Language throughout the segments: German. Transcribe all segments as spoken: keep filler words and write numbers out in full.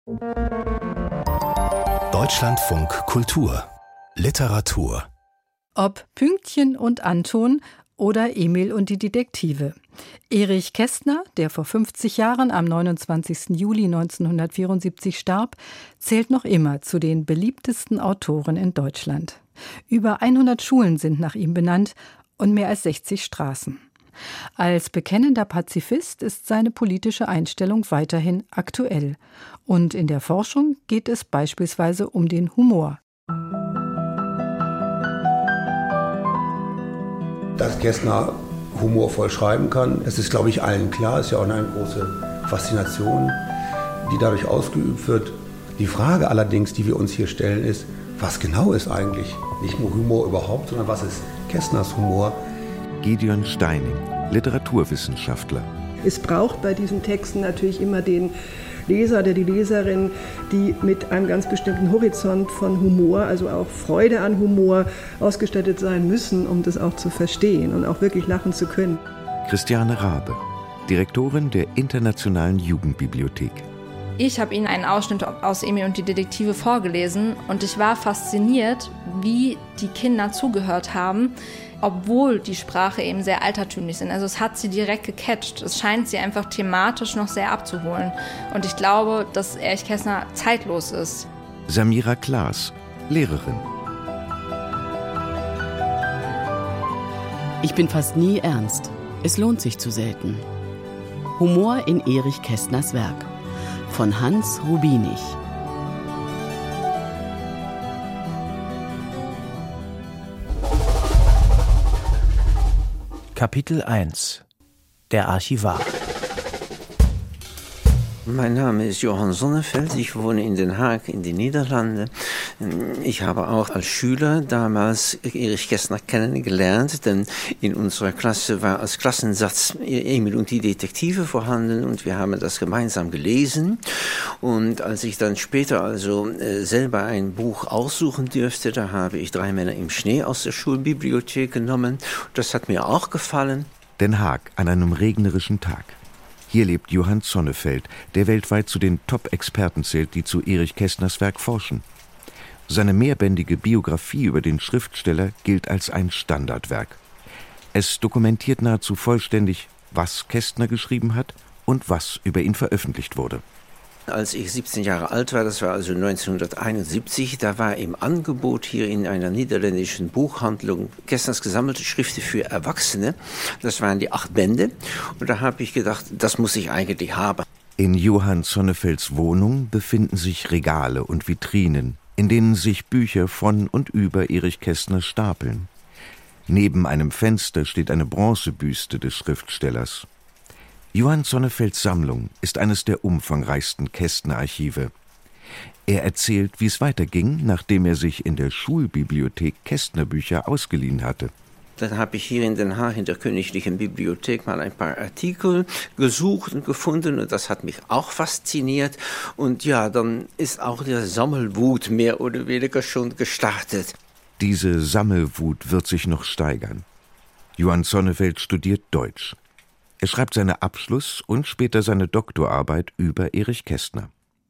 Deutschlandfunk Kultur Literatur. Ob Pünktchen und Anton oder Emil und die Detektive. Erich Kästner, der vor fünfzig Jahren am neunundzwanzigsten Juli neunzehnhundertvierundsiebzig starb, zählt noch immer zu den beliebtesten Autoren in Deutschland. Über hundert Schulen sind nach ihm benannt und mehr als sechzig Straßen. Als bekennender Pazifist ist seine politische Einstellung weiterhin aktuell. Und in der Forschung geht es beispielsweise um den Humor. Dass Kästner humorvoll schreiben kann, das ist, glaube ich, allen klar. Ist ja auch eine große Faszination, die dadurch ausgeübt wird. Die Frage allerdings, die wir uns hier stellen, ist, was genau ist eigentlich nicht nur Humor überhaupt, sondern was ist Kästners Humor? Gideon Steining, Literaturwissenschaftler. Es braucht bei diesen Texten natürlich immer den Leser oder die Leserin, die mit einem ganz bestimmten Horizont von Humor, also auch Freude an Humor, ausgestattet sein müssen, um das auch zu verstehen und auch wirklich lachen zu können. Christiane Rabe, Direktorin der Internationalen Jugendbibliothek. Ich habe Ihnen einen Ausschnitt aus Emil und die Detektive vorgelesen und ich war fasziniert, wie die Kinder zugehört haben, obwohl die Sprache eben sehr altertümlich sind. Also es hat sie direkt gecatcht. Es scheint sie einfach thematisch noch sehr abzuholen. Und ich glaube, dass Erich Kästner zeitlos ist. Samira Klaas, Lehrerin. Ich bin fast nie ernst. Es lohnt sich zu selten. Humor in Erich Kästners Werk. Von Hans Rubinich. Kapitel eins. Der Archivar. Mein Name ist Johann Sonnefeld, ich wohne in Den Haag in den Niederlanden. Ich habe auch als Schüler damals Erich Kästner kennengelernt, denn in unserer Klasse war als Klassensatz Emil und die Detektive vorhanden und wir haben das gemeinsam gelesen. Und als ich dann später also äh, selber ein Buch aussuchen dürfte, da habe ich Drei Männer im Schnee aus der Schulbibliothek genommen. Das hat mir auch gefallen. Den Haag an einem regnerischen Tag. Hier lebt Johann Sonnefeld, der weltweit zu den Top-Experten zählt, die zu Erich Kästners Werk forschen. Seine mehrbändige Biografie über den Schriftsteller gilt als ein Standardwerk. Es dokumentiert nahezu vollständig, was Kästner geschrieben hat und was über ihn veröffentlicht wurde. Als ich siebzehn Jahre alt war, das war also neunzehnhunderteinundsiebzig, da war im Angebot hier in einer niederländischen Buchhandlung Kästners gesammelte Schriften für Erwachsene. Das waren die acht Bände und da habe ich gedacht, das muss ich eigentlich haben. In Johann Sonnefelds Wohnung befinden sich Regale und Vitrinen, in denen sich Bücher von und über Erich Kästner stapeln. Neben einem Fenster steht eine Bronzebüste des Schriftstellers. Johann Sonnefelds Sammlung ist eines der umfangreichsten Kästner-Archive. Er erzählt, wie es weiterging, nachdem er sich in der Schulbibliothek Kästner-Bücher ausgeliehen hatte. Dann habe ich hier in Den Haag in der Königlichen Bibliothek mal ein paar Artikel gesucht und gefunden und das hat mich auch fasziniert. Und ja, dann ist auch der Sammelwut mehr oder weniger schon gestartet. Diese Sammelwut wird sich noch steigern. Johann Sonnefeld studiert Deutsch. Er schreibt seine Abschluss- und später seine Doktorarbeit über Erich Kästner.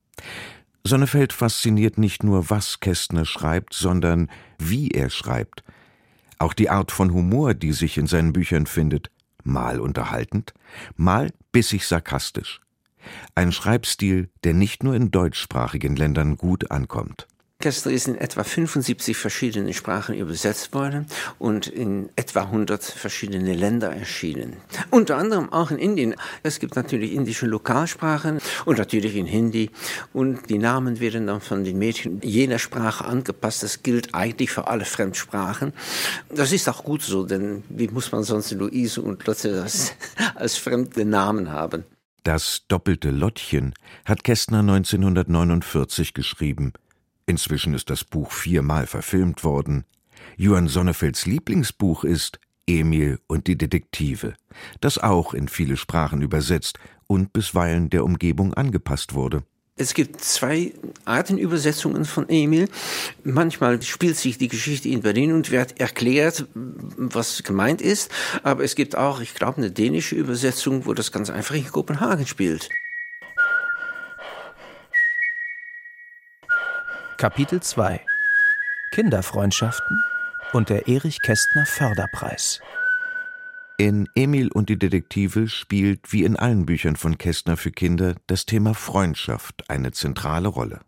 Sonnefeld fasziniert nicht nur, was Kästner schreibt, sondern wie er schreibt. Auch die Art von Humor, die sich in seinen Büchern findet, mal unterhaltend, mal bissig sarkastisch. Ein Schreibstil, der nicht nur in deutschsprachigen Ländern gut ankommt. Kästner ist in etwa fünfundsiebzig verschiedene Sprachen übersetzt worden und in etwa hundert verschiedene Länder erschienen. Unter anderem auch in Indien. Es gibt natürlich indische Lokalsprachen und natürlich in Hindi. Und die Namen werden dann von den Mädchen jener Sprache angepasst. Das gilt eigentlich für alle Fremdsprachen. Das ist auch gut so, denn wie muss man sonst Luise und Lotte das als fremde Namen haben? Das doppelte Lottchen hat Kästner neunzehnhundertneunundvierzig geschrieben. Inzwischen ist das Buch viermal verfilmt worden. Johann Sonnefelds Lieblingsbuch ist Emil und die Detektive, das auch in viele Sprachen übersetzt und bisweilen der Umgebung angepasst wurde. Es gibt zwei Arten Übersetzungen von Emil. Manchmal spielt sich die Geschichte in Berlin und wird erklärt, was gemeint ist. Aber es gibt auch, ich glaube, eine dänische Übersetzung, wo das ganz einfach in Kopenhagen spielt. Kapitel zwei: Kinderfreundschaften und der Erich Kästner Förderpreis. In Emil und die Detektive spielt, wie in allen Büchern von Kästner für Kinder, das Thema Freundschaft eine zentrale Rolle.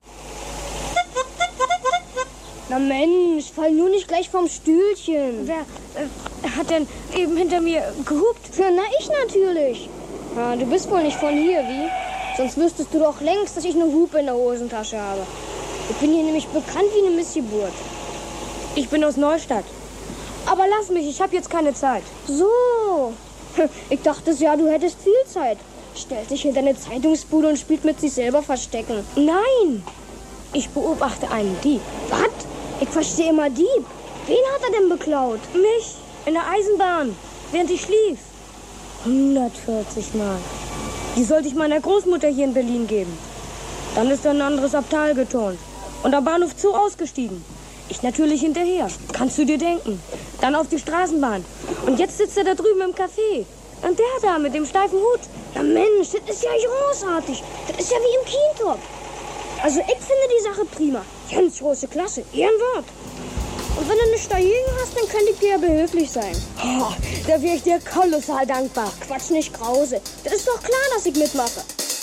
Na Mensch, fall nur nicht gleich vom Stühlchen. Wer äh, hat denn eben hinter mir gehupt? Ja, na, ich natürlich. Ah, du bist wohl nicht von hier, wie? Sonst wüsstest du doch längst, dass ich eine Hupe in der Hosentasche habe. Ich bin hier nämlich bekannt wie eine Missgeburt. Ich bin aus Neustadt. Aber lass mich, ich habe jetzt keine Zeit. So. Ich dachte ja, du hättest viel Zeit. Stellt sich hinter eine Zeitungsbude und spielt mit sich selber Verstecken. Nein. Ich beobachte einen Dieb. Was? Ich verstehe immer Dieb. Wen hat er denn beklaut? Mich. In der Eisenbahn. Während ich schlief. hundertvierzig Mal. Die sollte ich meiner Großmutter hier in Berlin geben. Dann ist er in ein anderes Abteil geturnt. Und am Bahnhof Zoo ausgestiegen. Ich natürlich hinterher. Kannst du dir denken. Dann auf die Straßenbahn. Und jetzt sitzt er da drüben im Café. Und der da mit dem steifen Hut. Na Mensch, das ist ja großartig. Das ist ja wie im Kientop. Also ich finde die Sache prima. Ganz große Klasse. Ehrenwort. Und wenn du nicht dagegen hast, dann könnte ich dir ja behilflich sein. Oh, da wäre ich dir kolossal dankbar. Quatsch nicht, Krause. Das ist doch klar, dass ich mitmache.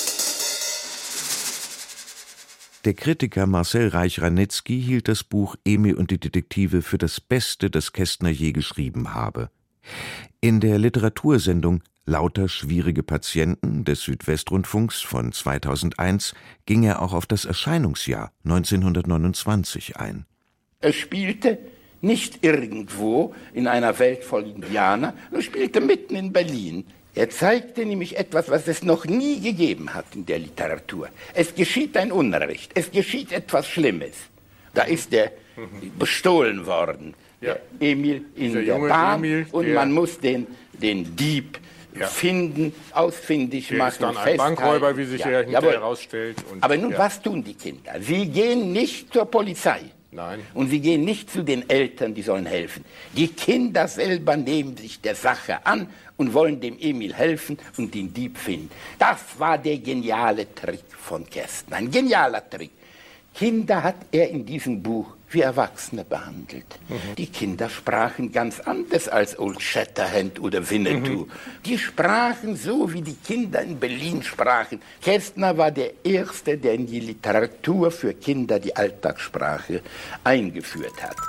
Der Kritiker Marcel Reich-Ranitzky hielt das Buch Emil und die Detektive für das Beste, das Kästner je geschrieben habe. In der Literatursendung Lauter schwierige Patienten des Südwestrundfunks von zweitausendeins ging er auch auf das Erscheinungsjahr neunzehnhundertneunundzwanzig ein. Er spielte nicht irgendwo in einer Welt voll Indianer, er spielte mitten in Berlin. Er zeigte nämlich etwas, was es noch nie gegeben hat in der Literatur. Es geschieht ein Unrecht, es geschieht etwas Schlimmes. Da ist er bestohlen worden, ja. Emil in der, der Bahn, Emil, und der man muss den, den Dieb ja. finden, ausfindig der machen, ist dann ein festhalten. Bankräuber, wie sich ja. er hinterher herausstellt. Und, aber nun, ja. was tun die Kinder? Sie gehen nicht zur Polizei. Nein. Und sie gehen nicht zu den Eltern, die sollen helfen. Die Kinder selber nehmen sich der Sache an und wollen dem Emil helfen und den Dieb finden. Das war der geniale Trick von Kästner. Ein genialer Trick. Kinder hat er in diesem Buch wie Erwachsene behandelt. Mhm. Die Kinder sprachen ganz anders als Old Shatterhand oder Winnetou. Mhm. Die sprachen so, wie die Kinder in Berlin sprachen. Kästner war der Erste, der in die Literatur für Kinder die Alltagssprache eingeführt hat.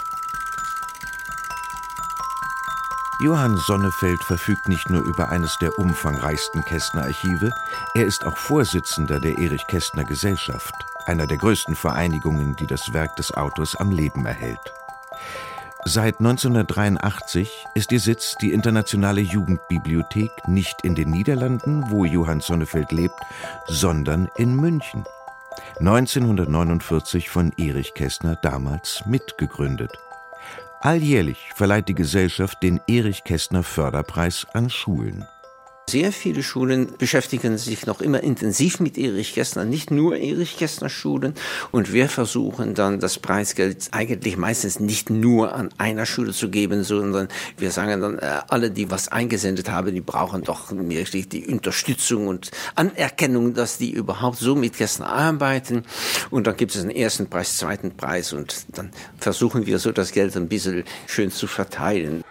Johann Sonnefeld verfügt nicht nur über eines der umfangreichsten Kästner-Archive, er ist auch Vorsitzender der Erich Kästner Gesellschaft, einer der größten Vereinigungen, die das Werk des Autors am Leben erhält. Seit neunzehnhundertdreiundachtzig ist ihr Sitz die Internationale Jugendbibliothek nicht in den Niederlanden, wo Johann Sonnefeld lebt, sondern in München. neunzehnhundertneunundvierzig von Erich Kästner damals mitgegründet. Alljährlich verleiht die Gesellschaft den Erich Kästner Förderpreis an Schulen. Sehr viele Schulen beschäftigen sich noch immer intensiv mit Erich Kästner, nicht nur Erich Kästner Schulen. Und wir versuchen dann das Preisgeld eigentlich meistens nicht nur an einer Schule zu geben, sondern wir sagen dann, alle, die was eingesendet haben, die brauchen doch wirklich die Unterstützung und Anerkennung, dass die überhaupt so mit Kästner arbeiten. Und dann gibt es einen ersten Preis, zweiten Preis und dann versuchen wir so das Geld ein bisschen schön zu verteilen.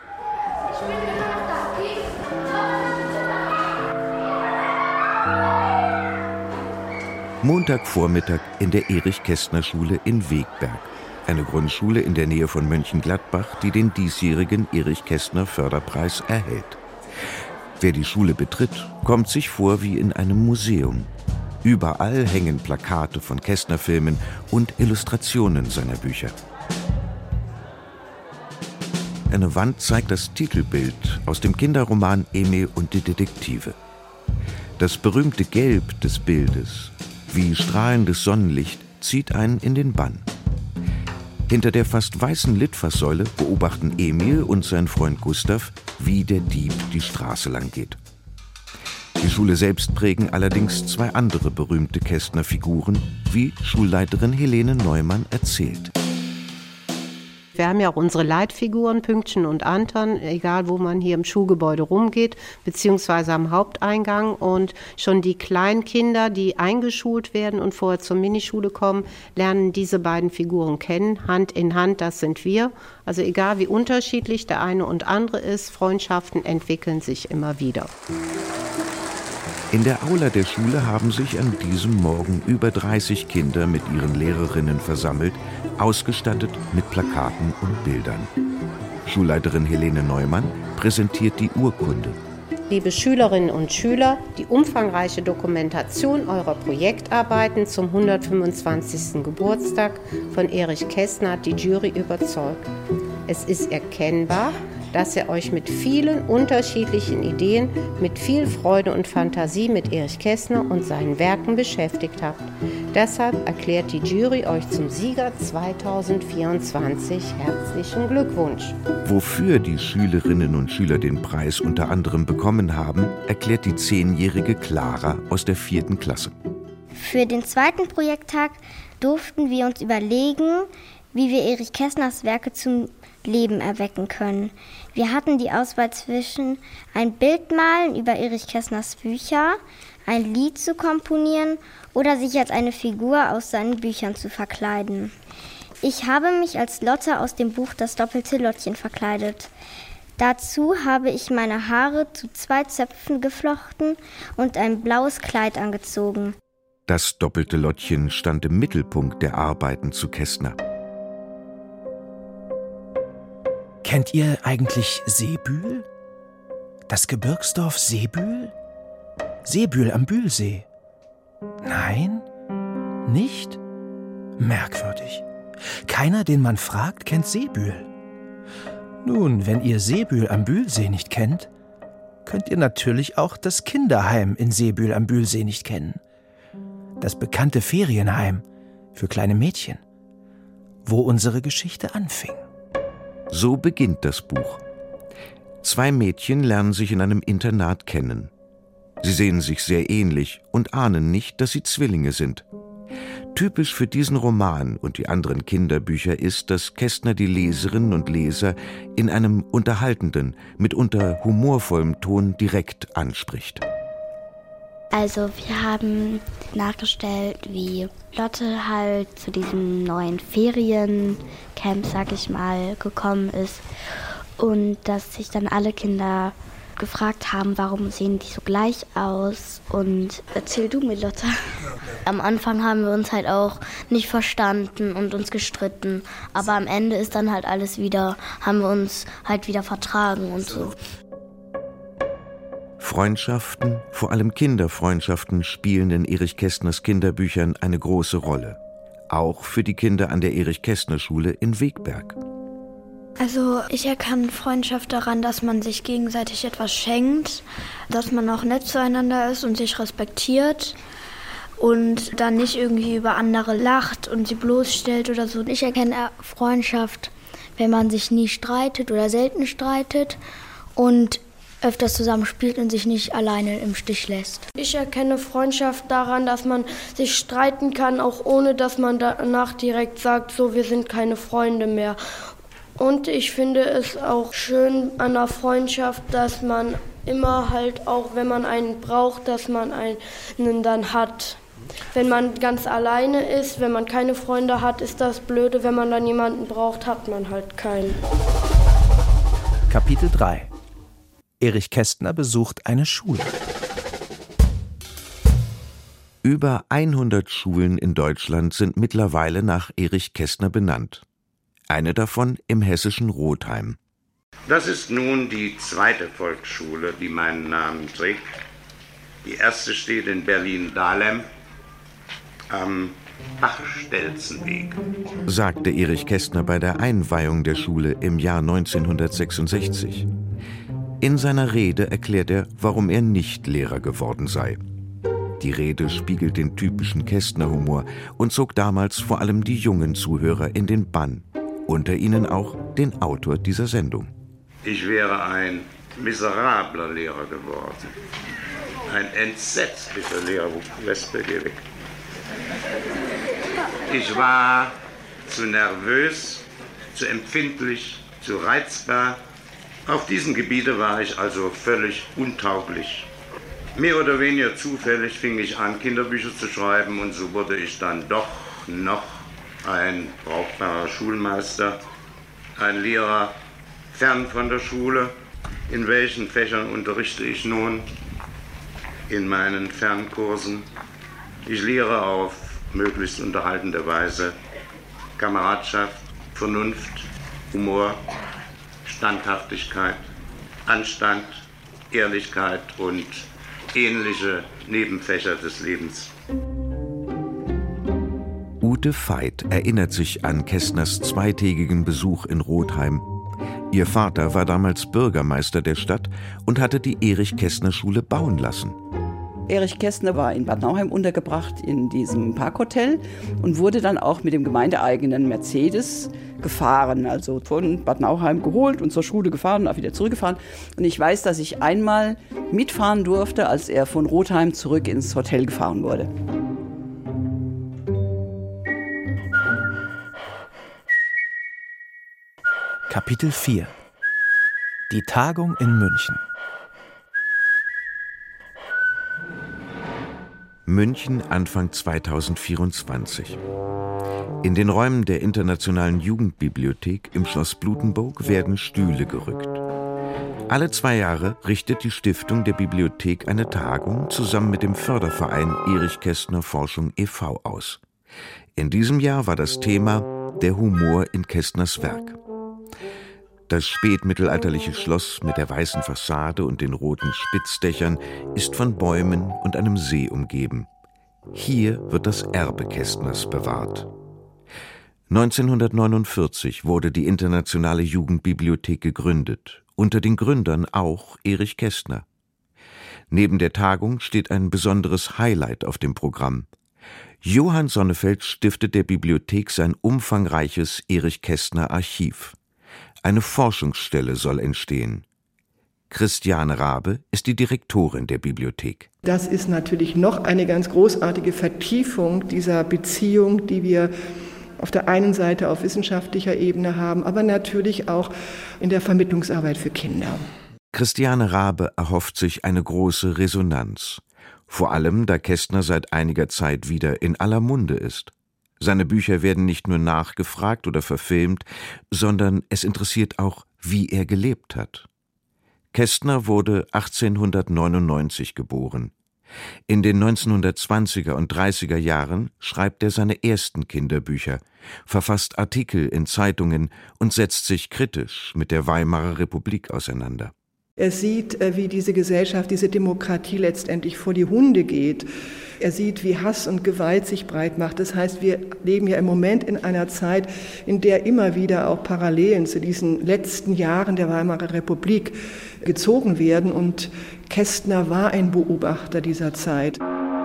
Montagvormittag in der Erich-Kästner-Schule in Wegberg, eine Grundschule in der Nähe von Mönchengladbach, die den diesjährigen Erich Kästner Förderpreis erhält. Wer die Schule betritt, kommt sich vor wie in einem Museum. Überall hängen Plakate von Kästner-Filmen und Illustrationen seiner Bücher. Eine Wand zeigt das Titelbild aus dem Kinderroman Emil und die Detektive. Das berühmte Gelb des Bildes, wie strahlendes Sonnenlicht, zieht einen in den Bann. Hinter der fast weißen Litfaßsäule beobachten Emil und sein Freund Gustav, wie der Dieb die Straße lang geht. Die Schule selbst prägen allerdings zwei andere berühmte Kästner-Figuren, wie Schulleiterin Helene Neumann erzählt. Wir haben ja auch unsere Leitfiguren, Pünktchen und Anton, egal wo man hier im Schulgebäude rumgeht, beziehungsweise am Haupteingang. Und schon die kleinen Kinder, die eingeschult werden und vorher zur Minischule kommen, lernen diese beiden Figuren kennen. Hand in Hand, das sind wir. Also egal wie unterschiedlich der eine und andere ist, Freundschaften entwickeln sich immer wieder. In der Aula der Schule haben sich an diesem Morgen über dreißig Kinder mit ihren Lehrerinnen versammelt, ausgestattet mit Plakaten und Bildern. Schulleiterin Helene Neumann präsentiert die Urkunde. Liebe Schülerinnen und Schüler, die umfangreiche Dokumentation eurer Projektarbeiten zum hundertfünfundzwanzigsten Geburtstag von Erich Kästner hat die Jury überzeugt. Es ist erkennbar, dass ihr euch mit vielen unterschiedlichen Ideen, mit viel Freude und Fantasie mit Erich Kästner und seinen Werken beschäftigt habt. Deshalb erklärt die Jury euch zum Sieger zweitausendvierundzwanzig. Herzlichen Glückwunsch. Wofür die Schülerinnen und Schüler den Preis unter anderem bekommen haben, erklärt die zehnjährige Clara aus der vierten Klasse. Für den zweiten Projekttag durften wir uns überlegen, wie wir Erich Kästners Werke zum Leben erwecken können. Wir hatten die Auswahl zwischen ein Bild malen über Erich Kästners Bücher, ein Lied zu komponieren oder sich als eine Figur aus seinen Büchern zu verkleiden. Ich habe mich als Lotte aus dem Buch Das doppelte Lottchen verkleidet. Dazu habe ich meine Haare zu zwei Zöpfen geflochten und ein blaues Kleid angezogen. Das doppelte Lottchen stand im Mittelpunkt der Arbeiten zu Kästner. Kennt ihr eigentlich Seebühl? Das Gebirgsdorf Seebühl? Seebühl am Bühlsee. Nein? Nicht? Merkwürdig. Keiner, den man fragt, kennt Seebühl. Nun, wenn ihr Seebühl am Bühlsee nicht kennt, könnt ihr natürlich auch das Kinderheim in Seebühl am Bühlsee nicht kennen. Das bekannte Ferienheim für kleine Mädchen, wo unsere Geschichte anfing. So beginnt das Buch. Zwei Mädchen lernen sich in einem Internat kennen. Sie sehen sich sehr ähnlich und ahnen nicht, dass sie Zwillinge sind. Typisch für diesen Roman und die anderen Kinderbücher ist, dass Kästner die Leserinnen und Leser in einem unterhaltenden, mitunter humorvollem Ton direkt anspricht. Also wir haben nachgestellt, wie Lotte halt zu diesem neuen Feriencamp, sag ich mal, gekommen ist und dass sich dann alle Kinder gefragt haben, warum sehen die so gleich aus. Und erzähl du mir, Lotte. Am Anfang haben wir uns halt auch nicht verstanden und uns gestritten, aber am Ende ist dann halt alles wieder, haben wir uns halt wieder vertragen und so. Freundschaften, vor allem Kinderfreundschaften, spielen in Erich Kästners Kinderbüchern eine große Rolle. Auch für die Kinder an der Erich-Kästner-Schule in Wegberg. Also ich erkenne Freundschaft daran, dass man sich gegenseitig etwas schenkt, dass man auch nett zueinander ist und sich respektiert und dann nicht irgendwie über andere lacht und sie bloßstellt oder so. Ich erkenne Freundschaft, wenn man sich nie streitet oder selten streitet und öfters zusammen spielt und sich nicht alleine im Stich lässt. Ich erkenne Freundschaft daran, dass man sich streiten kann, auch ohne dass man danach direkt sagt, so, wir sind keine Freunde mehr. Und ich finde es auch schön an der Freundschaft, dass man immer halt auch, wenn man einen braucht, dass man einen dann hat. Wenn man ganz alleine ist, wenn man keine Freunde hat, ist das blöde. Wenn man dann jemanden braucht, hat man halt keinen. Kapitel drei. Erich Kästner besucht eine Schule. Über hundert Schulen in Deutschland sind mittlerweile nach Erich Kästner benannt. Eine davon im hessischen Rotheim. Das ist nun die zweite Volksschule, die meinen Namen trägt. Die erste steht in Berlin-Dahlem am Bachstelzenweg, sagte Erich Kästner bei der Einweihung der Schule im Jahr neunzehnhundertsechsundsechzig. In seiner Rede erklärt er, warum er nicht Lehrer geworden sei. Die Rede spiegelt den typischen Kästner-Humor und zog damals vor allem die jungen Zuhörer in den Bann. Unter ihnen auch den Autor dieser Sendung. Ich wäre ein miserabler Lehrer geworden. Ein entsetzlicher Lehrer. Wespe, geh weg. Ich war zu nervös, zu empfindlich, zu reizbar. Auf diesen Gebieten war ich also völlig untauglich. Mehr oder weniger zufällig fing ich an, Kinderbücher zu schreiben, und so wurde ich dann doch noch ein brauchbarer Schulmeister, ein Lehrer fern von der Schule. In welchen Fächern unterrichte ich nun? In meinen Fernkursen. Ich lehre auf möglichst unterhaltende Weise Kameradschaft, Vernunft, Humor, Standhaftigkeit, Anstand, Ehrlichkeit und ähnliche Nebenfächer des Lebens. Ute Veit erinnert sich an Kästners zweitägigen Besuch in Rotheim. Ihr Vater war damals Bürgermeister der Stadt und hatte die Erich-Kästner-Schule bauen lassen. Erich Kästner war in Bad Nauheim untergebracht in diesem Parkhotel und wurde dann auch mit dem gemeindeeigenen Mercedes gefahren, also von Bad Nauheim geholt und zur Schule gefahren und auch wieder zurückgefahren. Und ich weiß, dass ich einmal mitfahren durfte, als er von Rotheim zurück ins Hotel gefahren wurde. Kapitel vier. Die Tagung in München. München Anfang zweitausendvierundzwanzig. In den Räumen der Internationalen Jugendbibliothek im Schloss Blutenburg werden Stühle gerückt. Alle zwei Jahre richtet die Stiftung der Bibliothek eine Tagung zusammen mit dem Förderverein Erich Kästner Forschung e V aus. In diesem Jahr war das Thema der Humor in Kästners Werk. Das spätmittelalterliche Schloss mit der weißen Fassade und den roten Spitzdächern ist von Bäumen und einem See umgeben. Hier wird das Erbe Kästners bewahrt. neunzehnhundertneunundvierzig wurde die Internationale Jugendbibliothek gegründet, unter den Gründern auch Erich Kästner. Neben der Tagung steht ein besonderes Highlight auf dem Programm. Johann Sonnefeld stiftet der Bibliothek sein umfangreiches Erich Kästner Archiv. Eine Forschungsstelle soll entstehen. Christiane Rabe ist die Direktorin der Bibliothek. Das ist natürlich noch eine ganz großartige Vertiefung dieser Beziehung, die wir auf der einen Seite auf wissenschaftlicher Ebene haben, aber natürlich auch in der Vermittlungsarbeit für Kinder. Christiane Rabe erhofft sich eine große Resonanz. Vor allem, da Kästner seit einiger Zeit wieder in aller Munde ist. Seine Bücher werden nicht nur nachgefragt oder verfilmt, sondern es interessiert auch, wie er gelebt hat. Kästner wurde achtzehnhundertneunundneunzig geboren. In den neunzehnhundertzwanziger und dreißiger Jahren schreibt er seine ersten Kinderbücher, verfasst Artikel in Zeitungen und setzt sich kritisch mit der Weimarer Republik auseinander. Er sieht, wie diese Gesellschaft, diese Demokratie letztendlich vor die Hunde geht. Er sieht, wie Hass und Gewalt sich breit macht. Das heißt, wir leben ja im Moment in einer Zeit, in der immer wieder auch Parallelen zu diesen letzten Jahren der Weimarer Republik gezogen werden. Und Kästner war ein Beobachter dieser Zeit.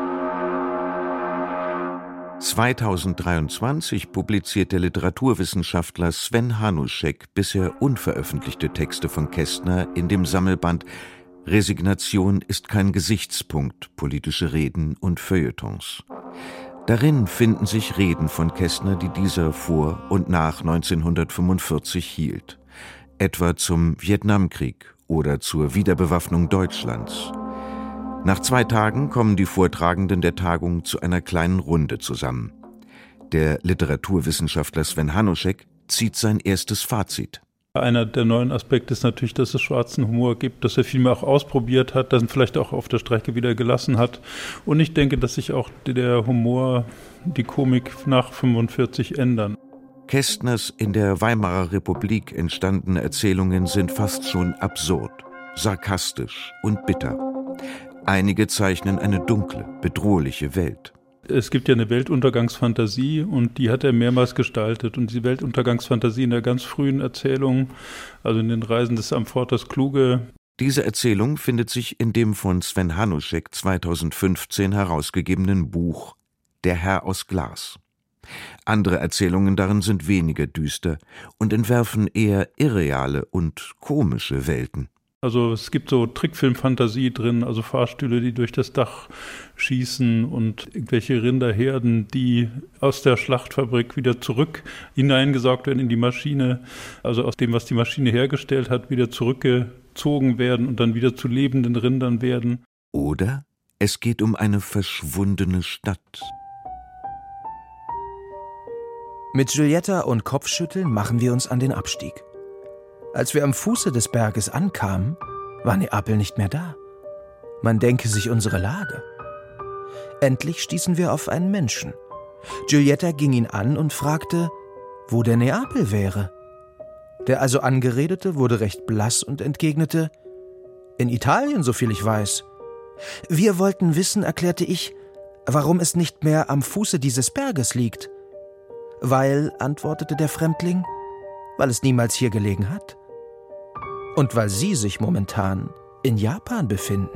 zweitausenddreiundzwanzig publiziert der Literaturwissenschaftler Sven Hanuschek bisher unveröffentlichte Texte von Kästner in dem Sammelband Resignation ist kein Gesichtspunkt, politische Reden und Feuilletons. Darin finden sich Reden von Kästner, die dieser vor und nach neunzehnhundertfünfundvierzig hielt, etwa zum Vietnamkrieg oder zur Wiederbewaffnung Deutschlands. Nach zwei Tagen kommen die Vortragenden der Tagung zu einer kleinen Runde zusammen. Der Literaturwissenschaftler Sven Hanuschek zieht sein erstes Fazit. Einer der neuen Aspekte ist natürlich, dass es schwarzen Humor gibt, dass er viel mehr auch ausprobiert hat, dass er vielleicht auch auf der Strecke wieder gelassen hat. Und ich denke, dass sich auch der Humor, die Komik nach fünfundvierzig ändern. Kästners in der Weimarer Republik entstandene Erzählungen sind fast schon absurd, sarkastisch und bitter. Einige zeichnen eine dunkle, bedrohliche Welt. Es gibt ja eine Weltuntergangsfantasie und die hat er mehrmals gestaltet. Und diese Weltuntergangsfantasie in der ganz frühen Erzählung, also in den Reisen des Amfortas Kluge. Diese Erzählung findet sich in dem von Sven Hanuschek zweitausendfünfzehn herausgegebenen Buch Der Herr aus Glas. Andere Erzählungen darin sind weniger düster und entwerfen eher irreale und komische Welten. Also es gibt so Trickfilm-Fantasie drin, also Fahrstühle, die durch das Dach schießen und irgendwelche Rinderherden, die aus der Schlachtfabrik wieder zurück hineingesaugt werden in die Maschine, also aus dem, was die Maschine hergestellt hat, wieder zurückgezogen werden und dann wieder zu lebenden Rindern werden. Oder es geht um eine verschwundene Stadt. Mit Giulietta und Kopfschütteln machen wir uns an den Abstieg. Als wir am Fuße des Berges ankamen, war Neapel nicht mehr da. Man denke sich unsere Lage. Endlich stießen wir auf einen Menschen. Giulietta ging ihn an und fragte, wo der Neapel wäre. Der also Angeredete wurde recht blass und entgegnete, in Italien, soviel ich weiß. Wir wollten wissen, erklärte ich, warum es nicht mehr am Fuße dieses Berges liegt. Weil, antwortete der Fremdling, weil es niemals hier gelegen hat. Und weil Sie sich momentan in Japan befinden.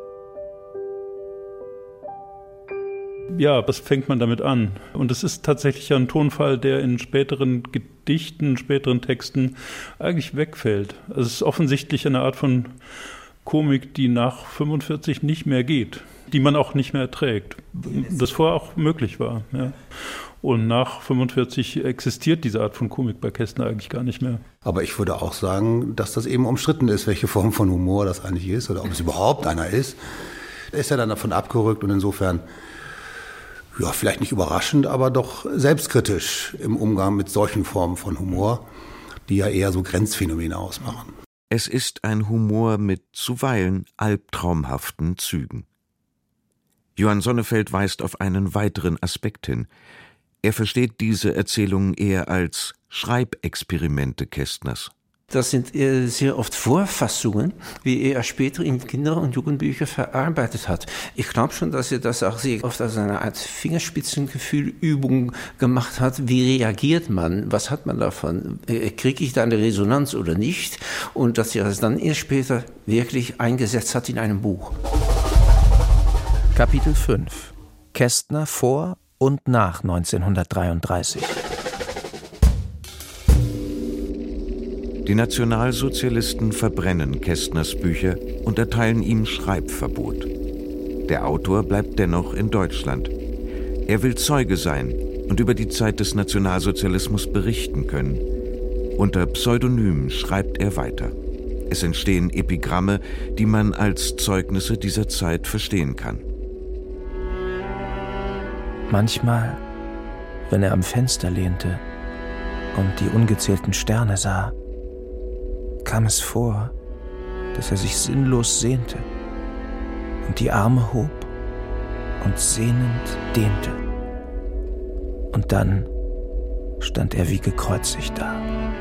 Ja, was fängt man damit an? Und es ist tatsächlich ein Tonfall, der in späteren Gedichten, späteren Texten eigentlich wegfällt. Also es ist offensichtlich eine Art von Komik, die nach fünfundvierzig nicht mehr geht, die man auch nicht mehr erträgt, das vorher auch möglich war. Ja. Und nach fünfundvierzig existiert diese Art von Komik bei Kästner eigentlich gar nicht mehr. Aber ich würde auch sagen, dass das eben umstritten ist, welche Form von Humor das eigentlich ist oder ob es überhaupt einer ist. Er ist ja dann davon abgerückt und insofern, ja, vielleicht nicht überraschend, aber doch selbstkritisch im Umgang mit solchen Formen von Humor, die ja eher so Grenzphänomene ausmachen. Es ist ein Humor mit zuweilen albtraumhaften Zügen. Johann Sonnefeld weist auf einen weiteren Aspekt hin. Er versteht diese Erzählungen eher als Schreibexperimente Kästners. Das sind äh, sehr oft Vorfassungen, wie er später in Kinder- und Jugendbücher verarbeitet hat. Ich glaube schon, dass er das auch sehr oft als eine Art Fingerspitzengefühlübung gemacht hat. Wie reagiert man? Was hat man davon? Äh, Kriege ich da eine Resonanz oder nicht? Und dass er es dann erst später wirklich eingesetzt hat in einem Buch. Kapitel fünf. Kästner vor und nach neunzehnhundertdreiunddreißig. Die Nationalsozialisten verbrennen Kästners Bücher und erteilen ihm Schreibverbot. Der Autor bleibt dennoch in Deutschland. Er will Zeuge sein und über die Zeit des Nationalsozialismus berichten können. Unter Pseudonym schreibt er weiter. Es entstehen Epigramme, die man als Zeugnisse dieser Zeit verstehen kann. Manchmal, wenn er am Fenster lehnte und die ungezählten Sterne sah, kam es vor, dass er sich sinnlos sehnte und die Arme hob und sehnend dehnte. Und dann stand er wie gekreuzigt da.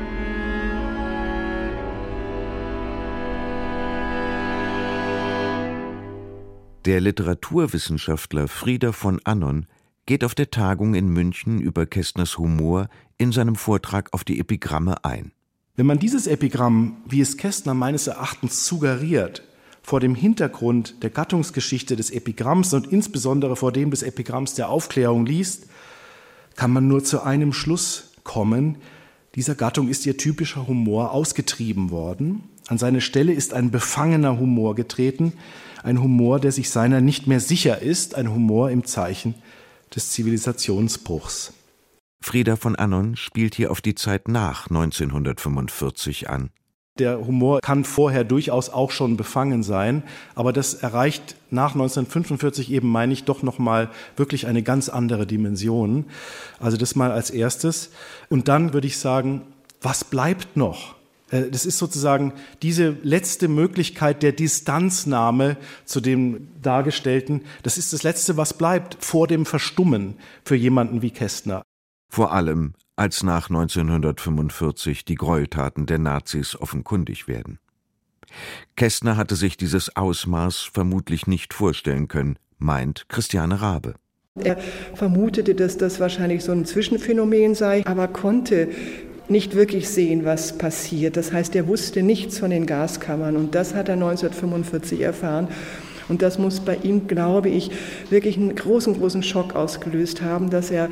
Der Literaturwissenschaftler Frieder von Annon geht auf der Tagung in München über Kästners Humor in seinem Vortrag auf die Epigramme ein. Wenn man dieses Epigramm, wie es Kästner meines Erachtens suggeriert, vor dem Hintergrund der Gattungsgeschichte des Epigramms und insbesondere vor dem des Epigramms der Aufklärung liest, kann man nur zu einem Schluss kommen: Dieser Gattung ist ihr typischer Humor ausgetrieben worden. An seine Stelle ist ein befangener Humor getreten, ein Humor, der sich seiner nicht mehr sicher ist, ein Humor im Zeichen des Zivilisationsbruchs. Frieder von Annon spielt hier auf die Zeit nach neunzehnhundertfünfundvierzig an. Der Humor kann vorher durchaus auch schon befangen sein, aber das erreicht nach neunzehnhundertfünfundvierzig eben, meine ich, doch nochmal wirklich eine ganz andere Dimension. Also das mal als erstes. Und dann würde ich sagen, was bleibt noch? Das ist sozusagen diese letzte Möglichkeit der Distanznahme zu dem Dargestellten. Das ist das Letzte, was bleibt vor dem Verstummen für jemanden wie Kästner. Vor allem, als nach neunzehnhundertfünfundvierzig die Gräueltaten der Nazis offenkundig werden. Kästner hatte sich dieses Ausmaß vermutlich nicht vorstellen können, meint Christiane Rabe. Er vermutete, dass das wahrscheinlich so ein Zwischenphänomen sei, aber konnte nicht wirklich sehen, was passiert. Das heißt, er wusste nichts von den Gaskammern und das hat er neunzehnhundertfünfundvierzig erfahren. Und das muss bei ihm, glaube ich, wirklich einen großen, großen Schock ausgelöst haben, dass er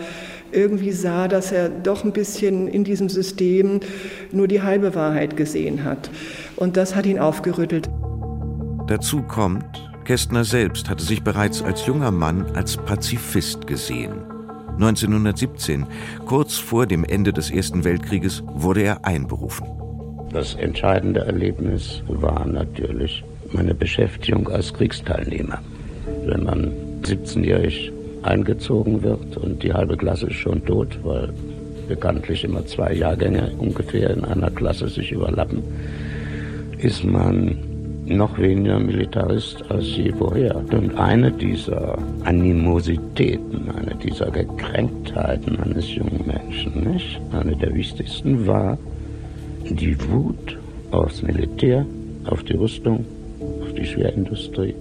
irgendwie sah, dass er doch ein bisschen in diesem System nur die halbe Wahrheit gesehen hat. Und das hat ihn aufgerüttelt. Dazu kommt, Kästner selbst hatte sich bereits als junger Mann als Pazifist gesehen. neunzehnhundertsiebzehn, kurz vor dem Ende des Ersten Weltkrieges, wurde er einberufen. Das entscheidende Erlebnis war natürlich meine Beschäftigung als Kriegsteilnehmer. Wenn man siebzehnjährig eingezogen wird und die halbe Klasse ist schon tot, weil bekanntlich immer zwei Jahrgänge ungefähr in einer Klasse sich überlappen, ist man noch weniger Militarist als je vorher. Und eine dieser Animositäten, eine dieser Gekränktheiten eines jungen Menschen, nicht? Eine der wichtigsten war die Wut aufs Militär, auf die Rüstung, auf die Schwerindustrie.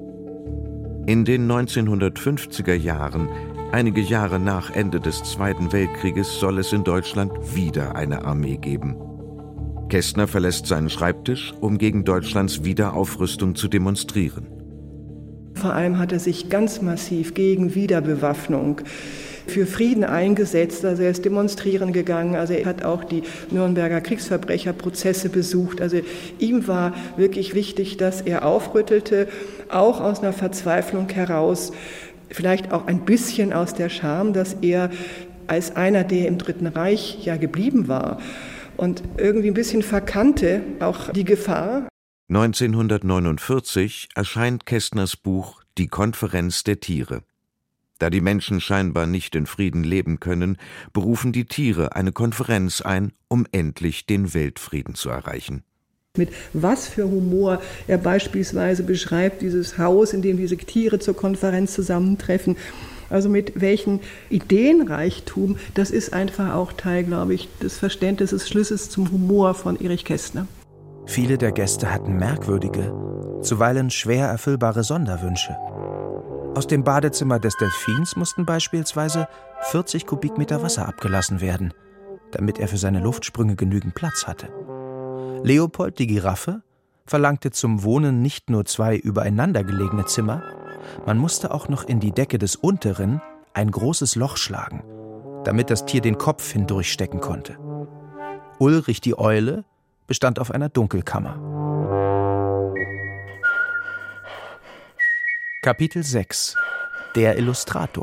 In den neunzehnhundertfünfziger Jahren, einige Jahre nach Ende des Zweiten Weltkrieges, soll es in Deutschland wieder eine Armee geben. Kästner verlässt seinen Schreibtisch, um gegen Deutschlands Wiederaufrüstung zu demonstrieren. Vor allem hat er sich ganz massiv gegen Wiederbewaffnung für Frieden eingesetzt. Also er ist demonstrieren gegangen, also er hat auch die Nürnberger Kriegsverbrecherprozesse besucht. Also ihm war wirklich wichtig, dass er aufrüttelte, auch aus einer Verzweiflung heraus, vielleicht auch ein bisschen aus der Scham, dass er als einer, der im Dritten Reich ja geblieben war und irgendwie ein bisschen verkannte auch die Gefahr. neunzehnhundertneunundvierzig erscheint Kästners Buch »Die Konferenz der Tiere«. Da die Menschen scheinbar nicht in Frieden leben können, berufen die Tiere eine Konferenz ein, um endlich den Weltfrieden zu erreichen. Mit was für Humor er beispielsweise beschreibt dieses Haus, in dem diese Tiere zur Konferenz zusammentreffen. Also mit welchem Ideenreichtum, das ist einfach auch Teil, glaube ich, des Verständnisses, des Schlüssels zum Humor von Erich Kästner. Viele der Gäste hatten merkwürdige, zuweilen schwer erfüllbare Sonderwünsche. Aus dem Badezimmer des Delfins mussten beispielsweise vierzig Kubikmeter Wasser abgelassen werden, damit er für seine Luftsprünge genügend Platz hatte. Leopold, die Giraffe, verlangte zum Wohnen nicht nur zwei übereinander gelegene Zimmer, man musste auch noch in die Decke des unteren ein großes Loch schlagen, damit das Tier den Kopf hindurchstecken konnte. Ulrich, die Eule, bestand auf einer Dunkelkammer. Kapitel sechs. Der Illustrator.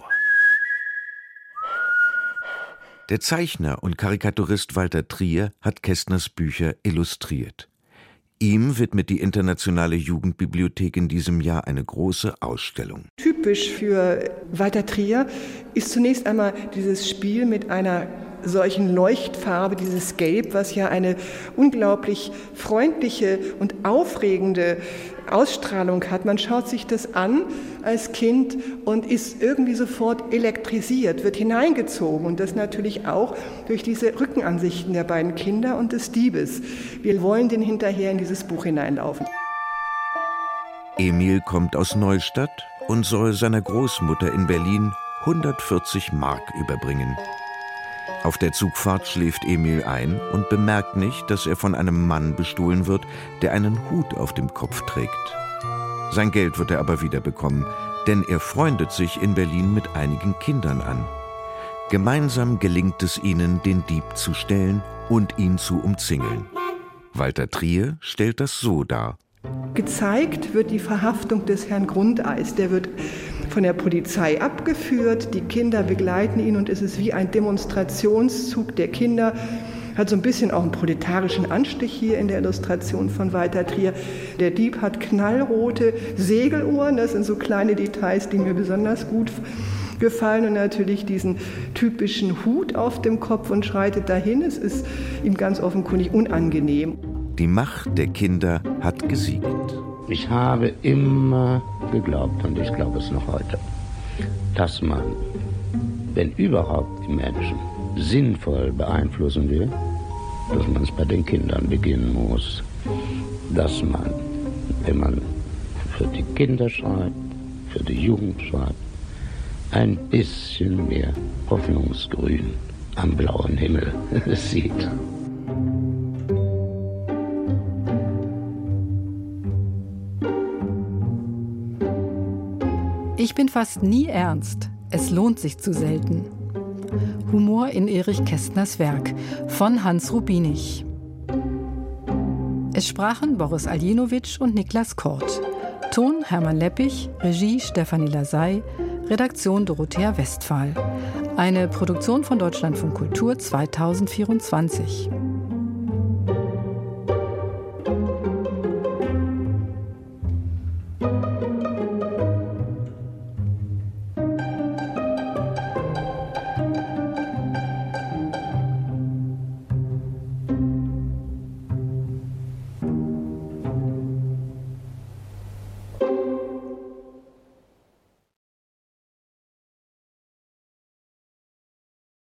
Der Zeichner und Karikaturist Walter Trier hat Kästners Bücher illustriert. Ihm widmet die Internationale Jugendbibliothek in diesem Jahr eine große Ausstellung. Typisch für Walter Trier ist zunächst einmal dieses Spiel mit einer solchen Leuchtfarbe, dieses Gelb, was ja eine unglaublich freundliche und aufregende Ausstrahlung hat. Man schaut sich das an als Kind und ist irgendwie sofort elektrisiert, wird hineingezogen. Und das natürlich auch durch diese Rückenansichten der beiden Kinder und des Diebes. Wir wollen den hinterher in dieses Buch hineinlaufen. Emil kommt aus Neustadt und soll seiner Großmutter in Berlin hundertvierzig Mark überbringen. Auf der Zugfahrt schläft Emil ein und bemerkt nicht, dass er von einem Mann bestohlen wird, der einen Hut auf dem Kopf trägt. Sein Geld wird er aber wiederbekommen, denn er freundet sich in Berlin mit einigen Kindern an. Gemeinsam gelingt es ihnen, den Dieb zu stellen und ihn zu umzingeln. Walter Trier stellt das so dar. Gezeigt wird die Verhaftung des Herrn Grundeis. Der wird von der Polizei abgeführt, die Kinder begleiten ihn und es ist wie ein Demonstrationszug der Kinder. Hat so ein bisschen auch einen proletarischen Anstich hier in der Illustration von Walter Trier. Der Dieb hat knallrote Segelohren, das sind so kleine Details, die mir besonders gut gefallen und natürlich diesen typischen Hut auf dem Kopf und schreitet dahin. Es ist ihm ganz offenkundig unangenehm. Die Macht der Kinder hat gesiegt. Ich habe immer geglaubt, und ich glaube es noch heute, dass man, wenn überhaupt die Menschen sinnvoll beeinflussen will, dass man es bei den Kindern beginnen muss. Dass man, wenn man für die Kinder schreibt, für die Jugend schreibt, ein bisschen mehr Hoffnungsgrün am blauen Himmel sieht. Ich bin fast nie ernst. Es lohnt sich zu selten. Humor in Erich Kästners Werk von Hans Rubinich. Es sprachen Boris Aljenovic und Niklas Kort. Ton Hermann Leppich, Regie Stefanie Lasey, Redaktion Dorothea Westphal. Eine Produktion von Deutschlandfunk Kultur zweitausendvierundzwanzig.